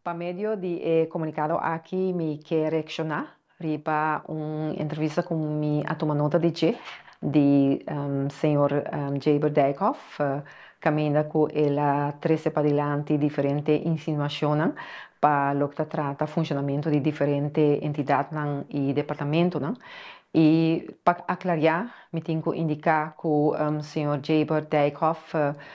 Por medio de comunicado aqui, me quer reaccionar riba entrevista com me a tomar nota de senhor Jaber Dijkhoff, caminha com ela 13 para diante diferente insinuações para o que trata funcionamento de diferente entidades e departamento, não? E para aclarar, me tenho que indicar que o senhor Jaber Dijkhoff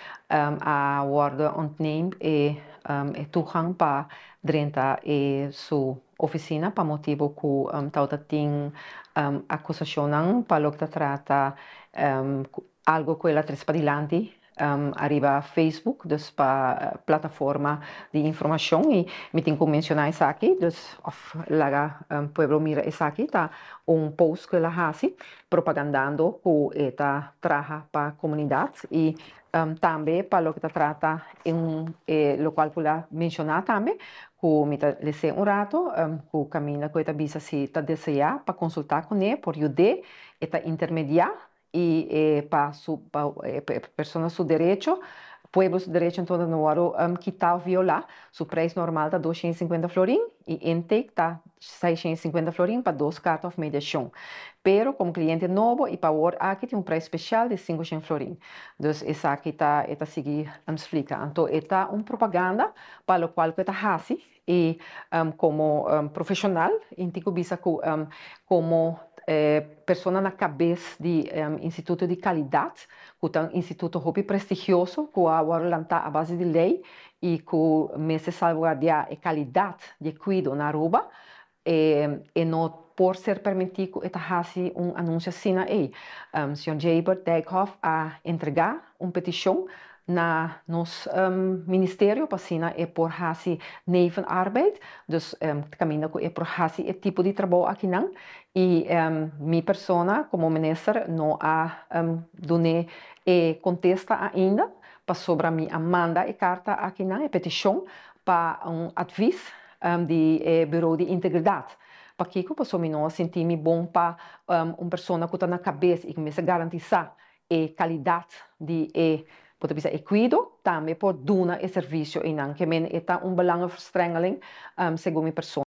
a worden ontneemt toegang para dentro sua oficina para motivo que tauta tem acusação para o que trata algo que ela traz para diante arriba Facebook, dus para plataforma de informação e me tenho que mencionar isso aqui, dus of laga pueblo mira isso aqui, tá post que ela faz propagandando que esta traja para comunidades e também para o que trata lo qual pula mencionar também que me lese rato que caminha que esta visa se está desejar para consultar com ele por ayudar esta intermediar e para pessoas su direito, pueblos direito em todo o ano quitar violar, o preço normal está 250 florin e intake está 650 florin para 2 cartas de mediação. Pero como cliente novo e para o aqui tem preço especial de 500 florin. Então, essa aqui está seguir explicando. Então, esta propaganda para o qual está fazendo e como profissional, indico bisa como pessoa na cabeça de instituto de qualidade, que é um instituto muito prestigioso, que agora está à base de lei e que mese salvaguardar a qualidade de cuidado na Aruba, e não por ser permitido que faça anúncio assim aí. Sr. Jaber Dijkhoff a entregar petição na nos ministério para por fazer nevenarbeid, dus caminho que por fazer esse tipo de trabalho aqui não e minha pessoa como ministro não a done e contesta ainda para sobre mim a manda e carta aqui não e petição para advies de bureau de integridade para que eu possa me sentir bom para pessoa que está na cabeça e que me garantizar a qualidade de pode ser cuido também por duna e serviço e não que men é belangrijk verstrengeling segundo minha pessoa